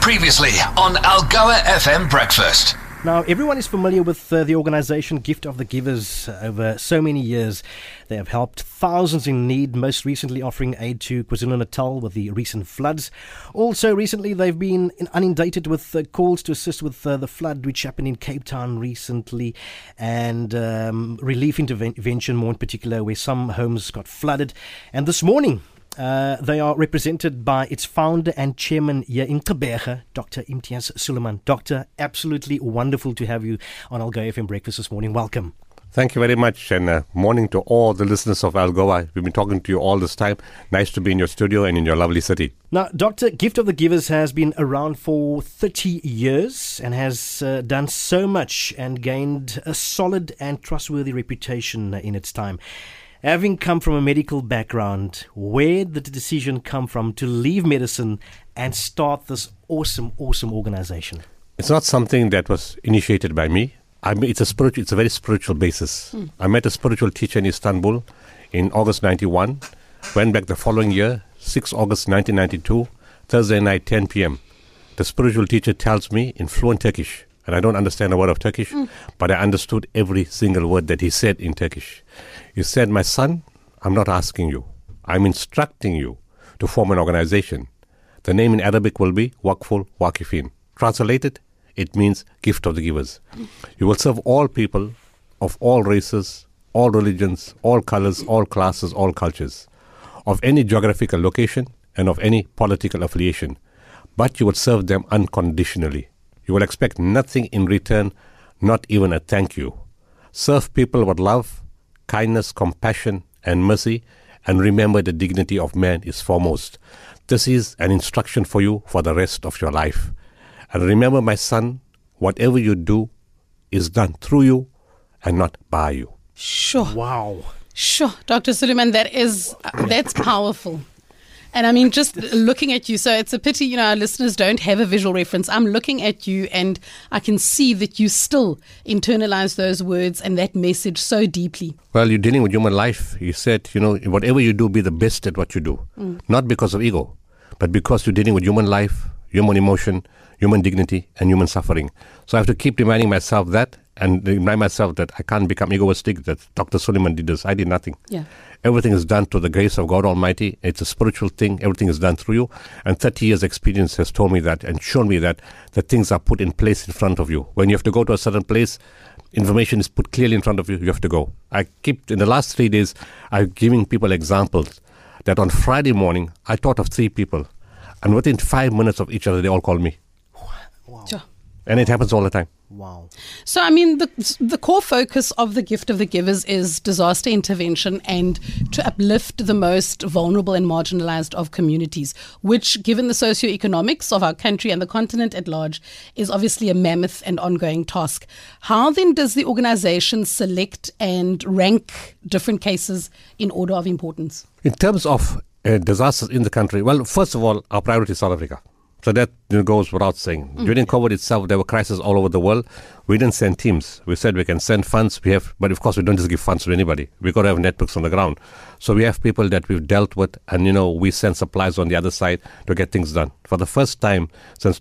Previously on Algoa FM Breakfast. Now, everyone is familiar with the organisation Gift of the Givers. Over so many years, they have helped thousands in need, most recently offering aid to KwaZulu-Natal with the recent floods. Also, recently, they've been inundated with calls to assist with the flood which happened in Cape Town recently, and relief intervention more in particular, where some homes got flooded. And this morning, they are represented by its founder and chairman here in Gqeberha, Dr. Imtiaz Sooliman. Doctor, absolutely wonderful to have you on Algoa FM Breakfast this morning. Welcome. Thank you very much, and morning to all the listeners of Algoa. We've been talking to you all this time. Nice to be in your studio and in your lovely city. Now, Doctor, Gift of the Givers has been around for 30 years and has done so much and gained a solid and trustworthy reputation in its time. Having come from a medical background, where did the decision come from to leave medicine and start this awesome organization? It's not something that was initiated by me. It's a very spiritual basis. I met a spiritual teacher in Istanbul in August 91. Went back the following year, 6 August 1992, Thursday night, 10 p.m. The spiritual teacher tells me in fluent Turkish, and I don't understand a word of Turkish, but I understood every single word that he said in Turkish. He said, "My son, I'm not asking you. I'm instructing you to form an organization. The name in Arabic will be Waqful Waqifin. Translated, it means Gift of the Givers. You will serve all people of all races, all religions, all colors, all classes, all cultures, of any geographical location and of any political affiliation. But you will serve them unconditionally. You will expect nothing in return, not even a thank you. Serve people with love, kindness, compassion, and mercy, and remember the dignity of man is foremost. This is an instruction for you for the rest of your life. And remember, my son, whatever you do is done through you and not by you." Sure. Wow. Sure. Dr. Sooliman, that's powerful. And I mean, just looking at you, so it's a pity, our listeners don't have a visual reference. I'm looking at you and I can see that you still internalize those words and that message so deeply. Well, you're dealing with human life. He said, whatever you do, be the best at what you do. Not because of ego, but because you're dealing with human life, human emotion, human dignity, and human suffering. So I have to keep reminding myself that, and remind myself that I can't become egoistic, that Dr. Sooliman did this. I did nothing. Yeah. Everything is done through the grace of God Almighty. It's a spiritual thing. Everything is done through you. And 30 years experience has told me that and shown me that the things are put in place in front of you. When you have to go to a certain place, information is put clearly in front of you. You have to go. In the last 3 days, I'm giving people examples that on Friday morning, I thought of 3 people. And within 5 minutes of each other, they all call me. Wow. Sure. And it happens all the time. Wow. So, I mean, the core focus of the Gift of the Givers is disaster intervention and to uplift the most vulnerable and marginalized of communities, which, given the socioeconomics of our country and the continent at large, is obviously a mammoth and ongoing task. How then does the organization select and rank different cases in order of importance? In terms of disasters in the country, well, first of all, our priority is South Africa. So that goes without saying. During COVID itself, there were crises all over the world. We didn't send teams. We said we can send funds. But of course, we don't just give funds to anybody. We've got to have networks on the ground. So we have people that we've dealt with, and we send supplies on the other side to get things done. For the first time since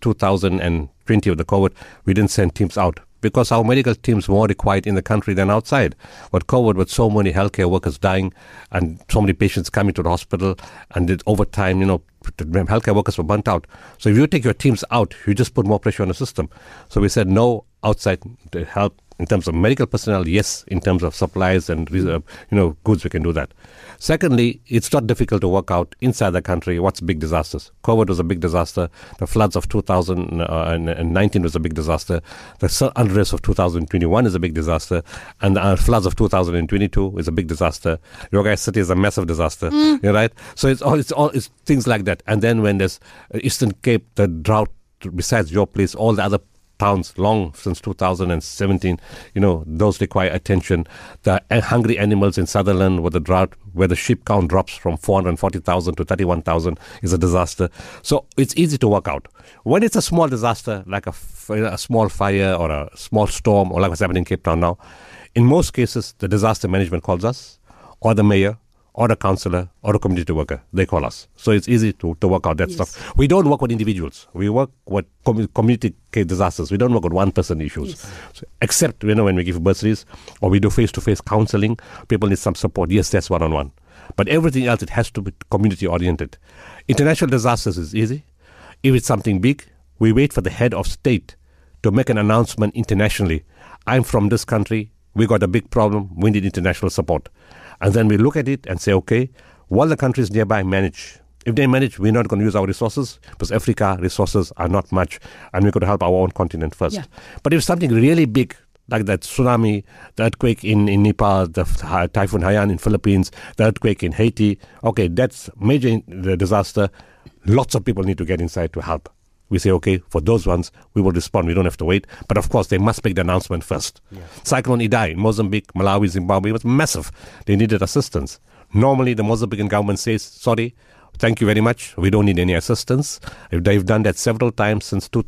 2020 of the COVID, we didn't send teams out, because our medical teams were more required in the country than outside. But COVID, with so many healthcare workers dying and so many patients coming to the hospital, and over time, the healthcare workers were burnt out. So if you take your teams out, you just put more pressure on the system. So we said no outside help in terms of medical personnel, yes, in terms of supplies and goods, we can do that. Secondly, it's not difficult to work out inside the country what's big disasters. COVID was a big disaster. The floods of 2019 was a big disaster. The unrest of 2021 is a big disaster. And the floods of 2022 is a big disaster. Yogai City is a massive disaster. Right? So it's things like that. And then when there's Eastern Cape, the drought, besides your place, all the other towns long since 2017, those require attention. The hungry animals in Sutherland with the drought, where the sheep count drops from 440,000 to 31,000, is a disaster. So it's easy to work out. When it's a small disaster, like a small fire or a small storm, or like what's happening in Cape Town now, in most cases, the disaster management calls us, or the mayor, or a counsellor or a community worker. They call us. So it's easy to work out that stuff. We don't work with individuals. We work with community disasters. We don't work with one-person issues. So, except, when we give bursaries or we do face-to-face counselling, people need some support. Yes, that's one-on-one. But everything else, it has to be community-oriented. International disasters is easy. If it's something big, we wait for the head of state to make an announcement internationally. I'm from this country. We got a big problem. We need international support. And then we look at it and say, okay, while the countries nearby manage. If they manage, we're not going to use our resources because Africa resources are not much and we're going to help our own continent first. Yeah. But if something really big, like that tsunami, the earthquake in Nepal, the Typhoon Haiyan in Philippines, the earthquake in Haiti, okay, that's major disaster. Lots of people need to get inside to help. We say, okay, for those ones, we will respond. We don't have to wait. But of course, they must make the announcement first. Yeah. Cyclone Idai in Mozambique, Malawi, Zimbabwe was massive. They needed assistance. Normally, the Mozambican government says, sorry, thank you very much. We don't need any assistance. They've done that several times since the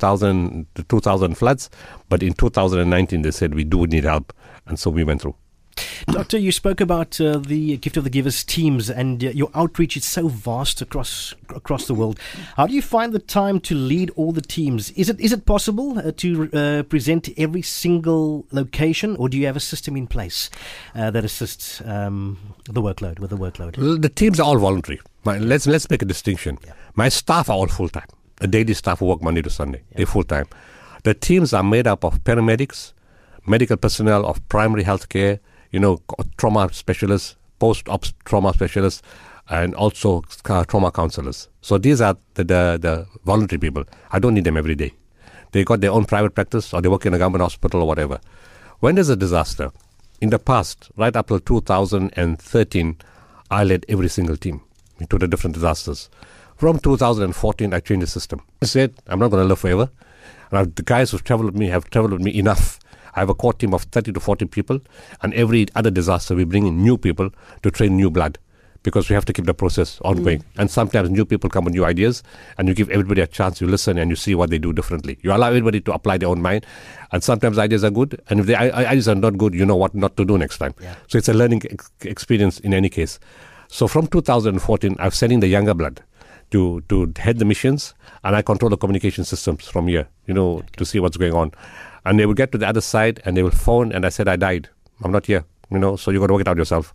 2000 floods. But in 2019, they said we do need help. And so we went through. Doctor, you spoke about the Gift of the Givers teams and your outreach is so vast across the world. How do you find the time to lead all the teams? Is it possible to present to every single location, or do you have a system in place that assists with the workload? Well, the teams are all voluntary. Let's make a distinction. Yeah. My staff are all full-time. The daily staff work Monday to Sunday. Yeah. They're full-time. The teams are made up of paramedics, medical personnel of primary health care, trauma specialists, post-ops trauma specialists, and also trauma counselors. So these are the voluntary people. I don't need them every day. They got their own private practice or they work in a government hospital or whatever. When there's a disaster, in the past, right up till 2013, I led every single team into the different disasters. From 2014, I changed the system. I said, I'm not going to live forever. And the guys who've traveled with me have traveled with me enough. I have a core team of 30 to 40 people, and every other disaster we bring in new people to train new blood because we have to keep the process ongoing. And sometimes new people come with new ideas, and you give everybody a chance, you listen, and you see what they do differently. You allow everybody to apply their own mind, and sometimes ideas are good, and if the ideas are not good, you know what not to do next time. Yeah. So it's a learning experience in any case. So from 2014, I'm sending the younger blood to head the missions, and I control the communication systems from here, to see what's going on. And they will get to the other side and they will phone and I said, I died. I'm not here, so you got to work it out yourself.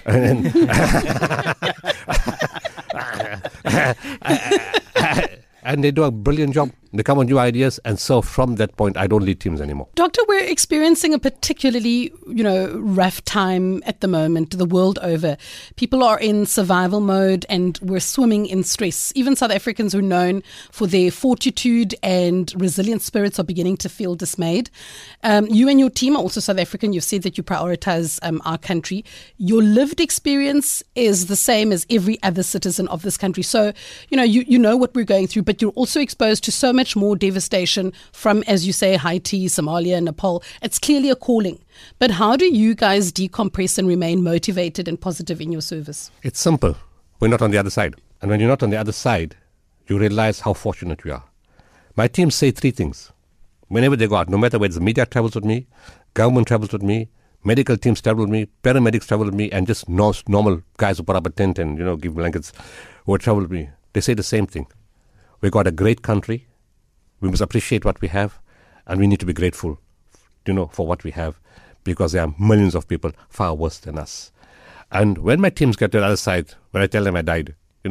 And they do a brilliant job. They come with new ideas. And so from that point, I don't lead teams anymore. Doctor, we're experiencing a particularly, rough time at the moment, the world over. People are in survival mode and we're swimming in stress. Even South Africans who are known for their fortitude and resilient spirits are beginning to feel dismayed. You and your team are also South African. You've said that you prioritize our country. Your lived experience is the same as every other citizen of this country. So, you know what we're going through, but you're also exposed to so much more devastation from, as you say, Haiti, Somalia, Nepal. It's clearly a calling. But how do you guys decompress and remain motivated and positive in your service? It's simple. We're not on the other side. And when you're not on the other side, you realize how fortunate we are. My team say three things. Whenever they go out, no matter whether the media travels with me, government travels with me, medical teams travel with me, paramedics travel with me, and just normal guys who put up a tent and, give blankets who travel with me, they say the same thing. We got a great country. We must appreciate what we have, and we need to be grateful, for what we have, because there are millions of people far worse than us. And when my teams get to the other side, when I tell them I died,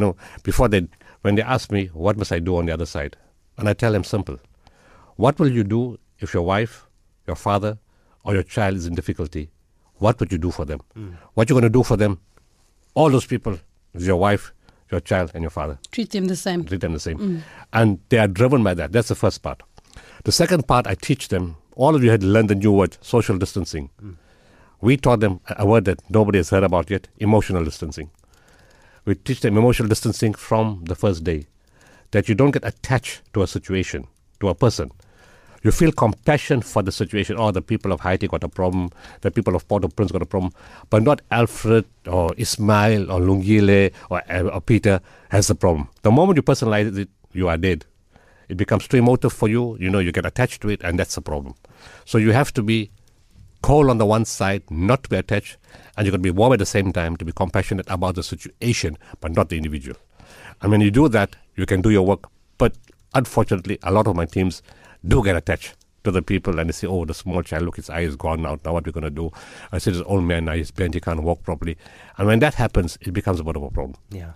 when they ask me, what must I do on the other side? And I tell them simple. What will you do if your wife, your father, or your child is in difficulty? What would you do for them? What you're going to do for them, all those people, is your wife, your child, and your father. Treat them the same. And they are driven by that. That's the first part. The second part, I teach them, all of you had learned the new word, social distancing. We taught them a word that nobody has heard about yet, emotional distancing. We teach them emotional distancing from the first day, that you don't get attached to a situation, to a person. You feel compassion for the situation. Oh, the people of Haiti got a problem. The people of Port-au-Prince got a problem. But not Alfred or Ismail or Lungile or Peter has the problem. The moment you personalize it, you are dead. It becomes too emotive for you. You get attached to it, and that's the problem. So you have to be cold on the one side, not to be attached, and you're going to be warm at the same time, to be compassionate about the situation, but not the individual. And when you do that, you can do your work. But unfortunately, a lot of my teams do get attached to the people, and they say, oh, the small child, look, his eye is gone out, now what are we going to do? I said, this old man, now he's bent, he can't walk properly. And when that happens, it becomes a bit of a problem. Yeah.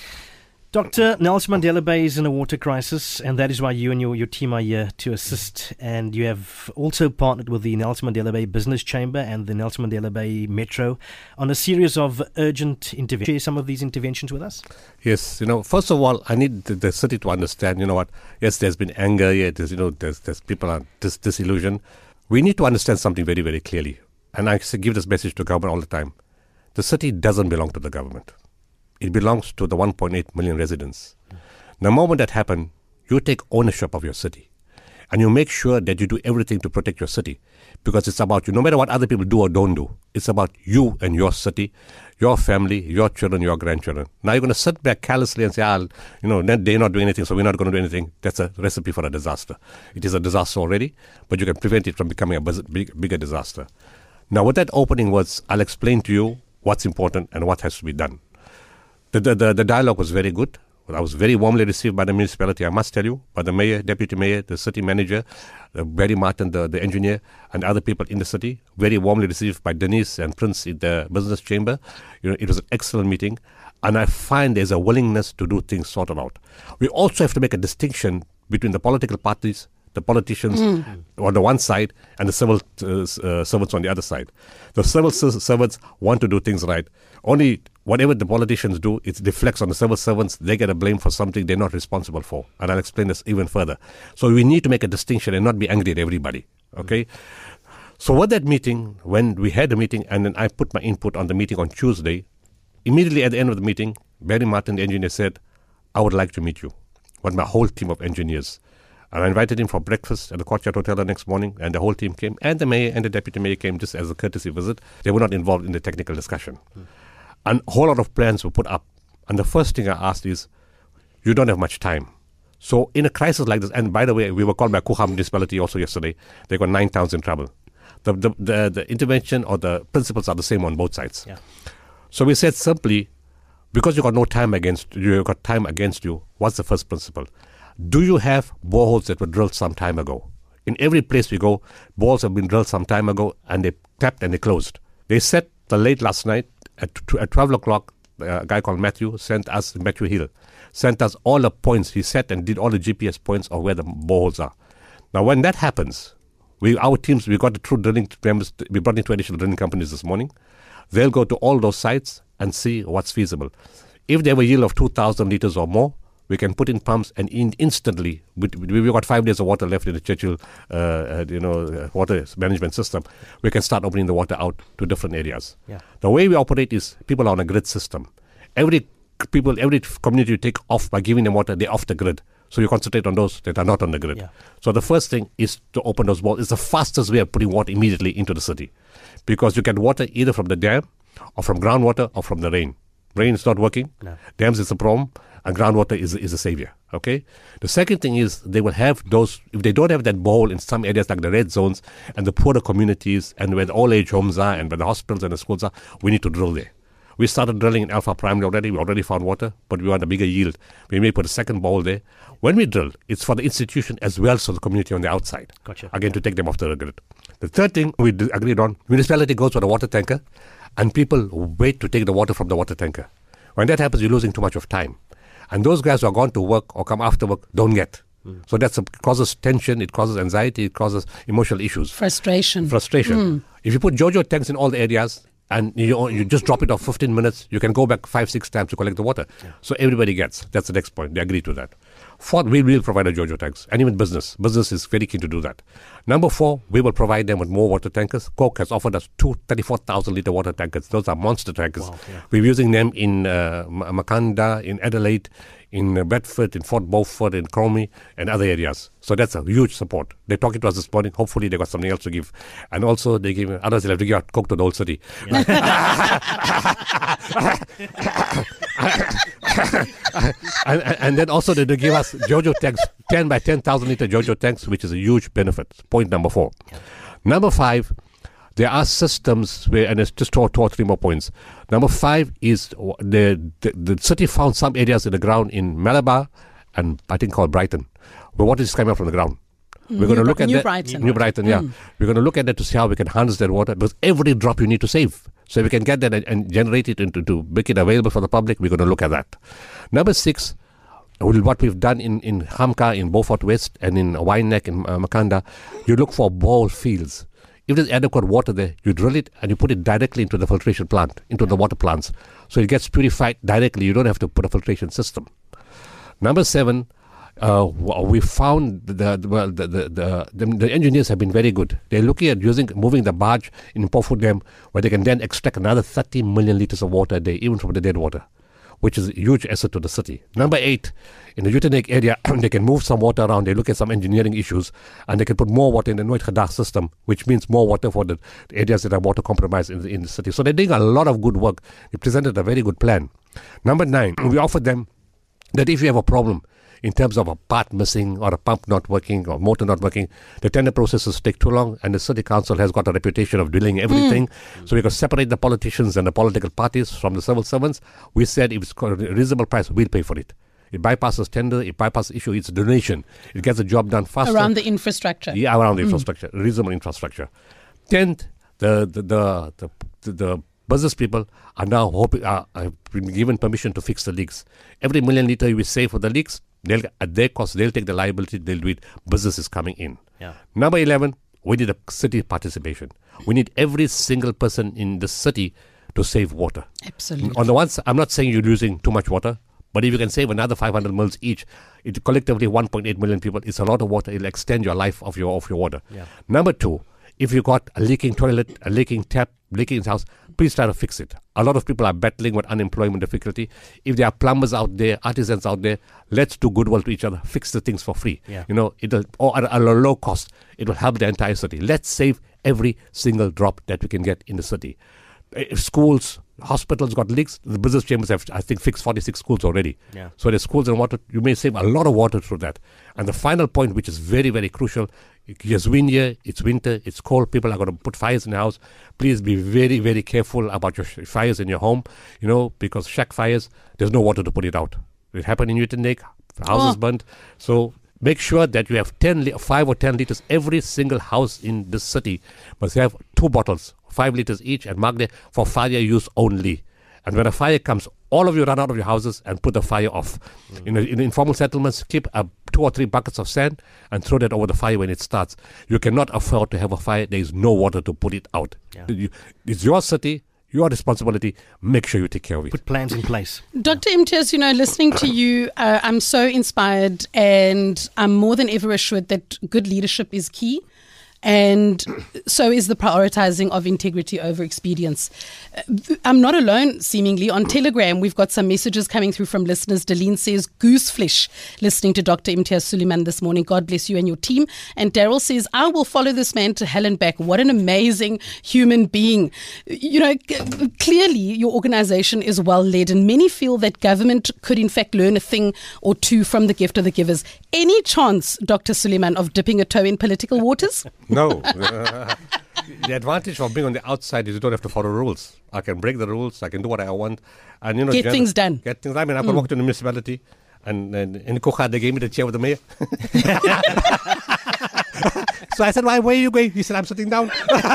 Dr. Nelson Mandela Bay is in a water crisis, and that is why you and your team are here to assist. And you have also partnered with the Nelson Mandela Bay Business Chamber and the Nelson Mandela Bay Metro on a series of urgent interventions. Share some of these interventions with us? Yes, first of all, I need the city to understand, yes, there's been anger, there's people are disillusioned. We need to understand something very, very clearly. And I give this message to government all the time. The city doesn't belong to the government. It belongs to the 1.8 million residents. The moment that happens, you take ownership of your city. And you make sure that you do everything to protect your city. Because it's about you. No matter what other people do or don't do, it's about you and your city, your family, your children, your grandchildren. Now you're going to sit back carelessly and say, they're not doing anything, so we're not going to do anything. That's a recipe for a disaster. It is a disaster already, but you can prevent it from becoming a bigger disaster. Now, with that opening words, I'll explain to you what's important and what has to be done. The dialogue was very good. I was very warmly received by the municipality, I must tell you, by the mayor, deputy mayor, the city manager, Barry Martin, the engineer, and other people in the city. Very warmly received by Denise and Prince in the business chamber. It was an excellent meeting, and I find there's a willingness to do things sorted out. We also have to make a distinction between the political parties, the politicians on the one side, and the civil servants on the other side. The civil servants want to do things right. Only whatever the politicians do, it deflects on the civil servants. They get a blame for something they're not responsible for. And I'll explain this even further. So we need to make a distinction and not be angry at everybody. Okay? So with that meeting, when we had the meeting, and then I put my input on the meeting on Tuesday, immediately at the end of the meeting, Barry Martin, the engineer, said, I would like to meet you with my whole team of engineers. And I invited him for breakfast at the Courtyard Hotel the next morning, and the whole team came, and the mayor and the deputy mayor came just as a courtesy visit. They were not involved in the technical discussion. And a whole lot of plans were put up. And the first thing I asked is, you don't have much time. So in a crisis like this, and by the way, we were called by Kuham municipality also yesterday. They got 9 towns in trouble. The intervention or the principles are the same on both sides. Yeah. So we said simply, because you got time against you, what's the first principle? Do you have boreholes that were drilled some time ago? In every place we go, boreholes have been drilled some time ago, and they tapped and they closed. They said late last night, at 12 o'clock, a guy called Matthew Hill, sent us all the points. He set and did all the GPS points of where the boreholes are. Now, when that happens, our teams, we got the true drilling members, we brought in 2 additional drilling companies this morning. They'll go to all those sites and see what's feasible. If they have a yield of 2,000 liters or more, we can put in pumps, and instantly, we've got 5 days of water left in the Churchill, water management system. We can start opening the water out to different areas. Yeah. The way we operate is people are on a grid system. Every community you take off by giving them water, they're off the grid. So you concentrate on those that are not on the grid. Yeah. So the first thing is to open those wells. It's the fastest way of putting water immediately into the city, because you get water either from the dam, or from groundwater, or from the rain. Rain is not working. No. Dams is a problem. And groundwater is a savior, okay? The second thing is they will have those, if they don't have that bowl in some areas like the red zones and the poorer communities and where the old age homes are and where the hospitals and the schools are, we need to drill there. We started drilling in Alpha Primary already. We already found water, but we want a bigger yield. We may put a second bowl there. When we drill, it's for the institution as well as for the community on the outside. Gotcha. Again, to take them off the grid. The third thing we agreed on, municipality goes with a water tanker and people wait to take the water from the water tanker. When that happens, you're losing too much of time. And those guys who are gone to work or come after work don't get. So it causes tension, it causes anxiety, it causes emotional issues. Frustration. If you put JoJo tanks in all the areas and you just drop it off 15 minutes, you can go back 5-6 times to collect the water. Yeah. So everybody gets. That's the next point. They agree to that. Fourth, we will provide a JoJo tanks. And even business. Business is very keen to do that. Number 4, we will provide them with more water tankers. Coke has offered us 2 34,000-litre water tankers. Those are monster tankers. Wow, yeah. We're using them in Makanda, in Adelaide, in Bedford, in Fort Beaufort, in Cromie, and other areas. So that's a huge support. They're talking to us this morning. Hopefully they got something else to give. And also they give, others they'll have to give out Coke to the whole city. Yeah. and then also they give us JoJo tanks, 10 by 10,000 litre JoJo tanks, which is a huge benefit. Point number 4. Yeah. Number 5, There are systems where, and it's just two or three more points. Number 5 is the city found some areas in the ground in Malabar and I think called Brighton, where water is coming up from the ground. We're going to look at that. New Brighton, yeah. We're going to look at that to see how we can harness that water, because every drop you need to save. So we can get that and generate it to make it available for the public. We're going to look at that. Number 6, what we've done in Hamka, in Beaufort West, and in Wine Neck, in Makanda, you look for bore fields. If there's adequate water there, you drill it and you put it directly into the filtration plant, into the water plants. So it gets purified directly. You don't have to put a filtration system. Number 7, we found the engineers have been very good. They're looking at moving the barge in Pofu Dam, where they can then extract another 30 million litres of water a day, even from the dead water, which is a huge asset to the city. Number 8, in the Utenek area, they can move some water around. They look at some engineering issues, and they can put more water in the Nooit Gedagh system, which means more water for the areas that are water compromised in the city. So they're doing a lot of good work. They presented a very good plan. Number 9, we offered them that if you have a problem in terms of a part missing or a pump not working or motor not working, the tender processes take too long, and the city council has got a reputation of delaying everything. So we got to separate the politicians and the political parties from the civil servants. We said if it's a reasonable price, we'll pay for it. It bypasses tender, it bypasses issue, it's donation. It gets the job done faster. Around the infrastructure. Yeah, around the infrastructure, reasonable infrastructure. 10th, the business people are now have been given permission to fix the leaks. Every million litre we save for the leaks, at their cost, they'll take the liability, they'll do it. Business is coming in. Yeah. Number 11, we need a city participation. We need every single person in the city to save water. Absolutely. On the one side, I'm not saying you're losing too much water, but if you can save another 500 mils each, it collectively 1.8 million people, it's a lot of water. It'll extend your life of your water. Yeah. Number 2, if you got a leaking toilet, a leaking tap, leaking house, please try to fix it. A lot of people are battling with unemployment difficulty. If there are plumbers out there, artisans out there, let's do goodwill to each other. Fix the things for free. Yeah. Or at a low cost. It will help the entire city. Let's save every single drop that we can get in the city. If schools, hospitals got leaks, the business chambers have, I think, fixed 46 schools already. Yeah. So the schools and water, you may save a lot of water through that. And the final point, which is very, very crucial, it's winter, it's cold, people are going to put fires in the house. Please be very, very careful about your fires in your home, because shack fires, there's no water to put it out. It happened in Newton Lake, houses burnt. So make sure that you have 5 or 10 liters. Every single house in this city must have 2 bottles, 5 liters each, and mark there for fire use only. And when a fire comes, all of you run out of your houses and put the fire off. In informal settlements, keep 2 or 3 buckets of sand and throw that over the fire when it starts. You cannot afford to have a fire. There is no water to put it out. Yeah. It's your city, your responsibility. Make sure you take care of it. Put plans in place. Dr. Imtiaz, listening to you, I'm so inspired, and I'm more than ever assured that good leadership is key. And so is the prioritizing of integrity over expedience. I'm not alone, seemingly. On Telegram, we've got some messages coming through from listeners. Deline says, gooseflesh, listening to Dr. Imtiaz Sooliman this morning. God bless you and your team. And Daryl says, I will follow this man to hell and back. What an amazing human being. Clearly, your organization is well led, and many feel that government could, in fact, learn a thing or two from the gift of the givers. Any chance, Dr. Sooliman, of dipping a toe in political waters? No. The advantage of being on the outside is you don't have to follow rules. I can break the rules. I can do what I want. And get things done. I can walk to the municipality, and in Kocha, they gave me the chair with the mayor. So I said, where are you going? He said, I'm sitting down.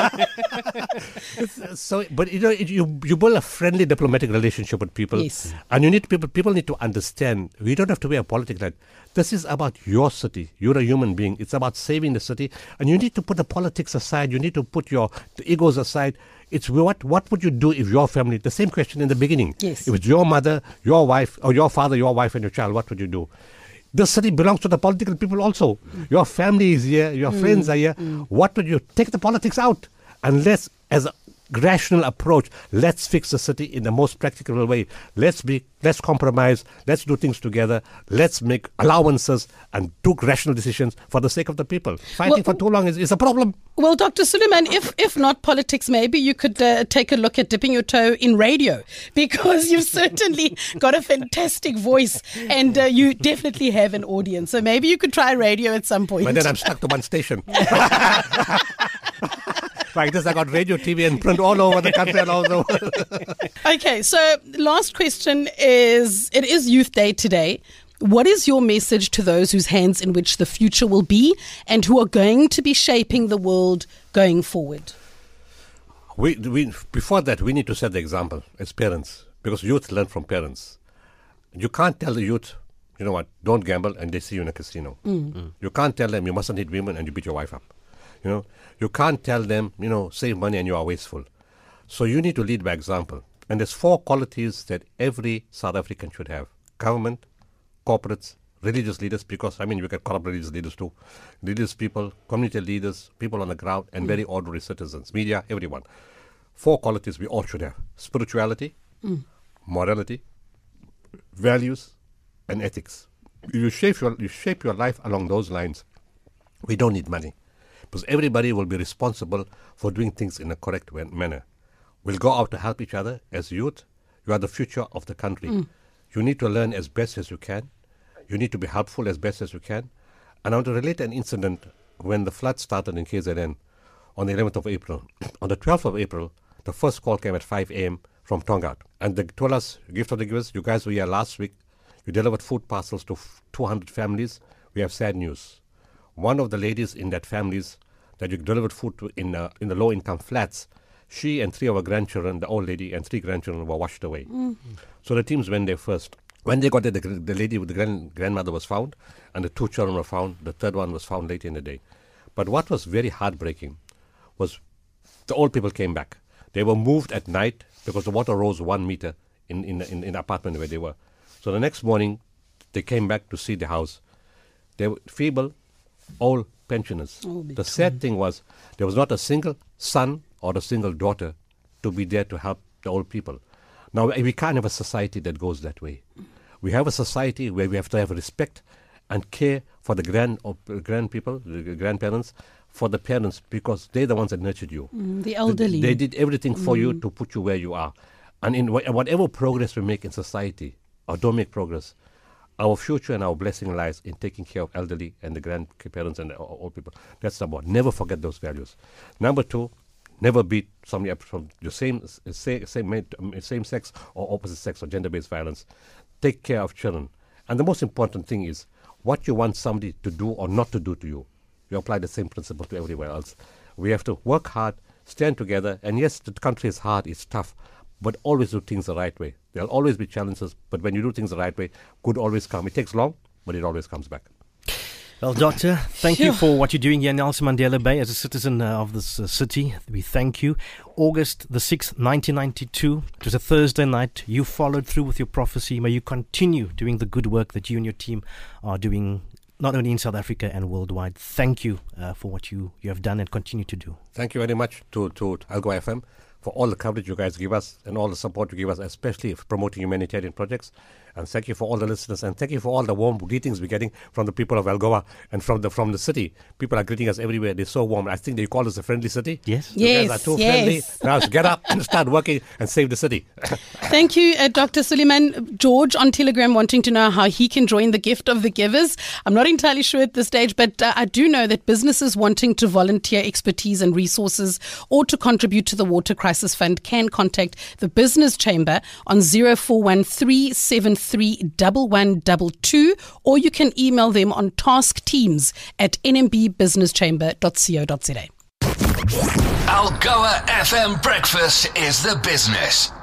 But you build a friendly diplomatic relationship with people. Yes. And you need people need to understand, we don't have to be a politics like this is about your city. You're a human being. It's about saving the city. And you need to put the politics aside. You need to put the egos aside. It's what would you do if your family, the same question in the beginning. Yes. If it's your mother, your wife, or your father, your wife and your child, what would you do? The city belongs to the political people also. Your family is here, your friends are here. What would you take the politics out? And let's, as a rational approach, let's fix the city in the most practical way. Let's compromise, let's do things together, let's make allowances and do rational decisions for the sake of the people. Fighting for too long is a problem. Well, Dr. Sooliman, if not politics, maybe you could take a look at dipping your toe in radio, because you've certainly got a fantastic voice, and you definitely have an audience. So maybe you could try radio at some point. But then I'm stuck to one station. Like this, I got radio, TV, and print all over the country and all over the world. Okay, so last question is, it is Youth Day today. What is your message to those whose hands in which the future will be and who are going to be shaping the world going forward? Before that, we need to set the example as parents, because youth learn from parents. You can't tell the youth, you know what, don't gamble, and they see you in a casino. You can't tell them you mustn't hit women and you beat your wife up. You know, you can't tell them, you know, save money and you are wasteful. So you need to lead by example. And there's 4 qualities that every South African should have: government, corporates, religious leaders, because, I mean, we get corrupt religious leaders too, religious people, community leaders, people on the ground, and very ordinary citizens, media, everyone. 4 qualities we all should have: spirituality, morality, values, and ethics. You shape your life along those lines. We don't need money, because everybody will be responsible for doing things in a correct manner. We'll go out to help each other as youth. You are the future of the country. You need to learn as best as you can. You need to be helpful as best as you can. And I want to relate an incident when the flood started in KZN on the 11th of April. On the 12th of April, the first call came at 5 a.m. from Tongaat. And they told us, Gift of the Givers, you guys were here last week. You delivered food parcels to 200 families. We have sad news. One of the ladies in that families that you delivered food to in the low-income flats, she and 3 of her grandchildren, the old lady and 3 grandchildren, were washed away. So the teams went there first. When they got there, the lady with the grandmother was found, and the 2 children were found. The third one was found later in the day. But what was very heartbreaking was the old people came back. They were moved at night because the water rose 1 meter in the apartment where they were. So the next morning, they came back to see the house. They were feeble, old pensioners. The sad thing was there was not a single son or a single daughter to be there to help the old people. Now, we can't have a society that goes that way. We have a society where we have to have respect and care for the grandparents, for the parents, because they're the ones that nurtured you. The elderly. They did everything for you to put you where you are. And in whatever progress we make in society, or don't make progress, our future and our blessing lies in taking care of elderly and the grandparents and the old people. That's number 1. Never forget those values. Number 2, never beat somebody up from your same sex or opposite sex or gender-based violence. Take care of children. And the most important thing is what you want somebody to do or not to do to you. You apply the same principle to everywhere else. We have to work hard, stand together, and yes, the country is hard, it's tough, but always do things the right way. There'll always be challenges, but when you do things the right way, good always comes. It takes long, but it always comes back. Well, Doctor, thank you for what you're doing here in Nelson Mandela Bay as a citizen of this city. We thank you. August the 6th, 1992, it was a Thursday night. You followed through with your prophecy. May you continue doing the good work that you and your team are doing, not only in South Africa and worldwide. Thank you for what you have done and continue to do. Thank you very much to Algoa FM for all the coverage you guys give us and all the support you give us, especially for promoting humanitarian projects. And thank you for all the listeners, and thank you for all the warm greetings we're getting from the people of Algoa and from the city. People are greeting us everywhere. They're so warm. I think they call us a friendly city. Yes. You guys are too friendly. Now get up and start working and save the city. Thank you, Dr. Suleiman. George on Telegram wanting to know how he can join the Gift of the Givers. I'm not entirely sure at this stage, but I do know that businesses wanting to volunteer expertise and resources or to contribute to the Water Crisis Fund can contact the Business Chamber on 0413731122, or you can email them on taskteams@nmbbusinesschamber.co.za. Algoa FM Breakfast is the business.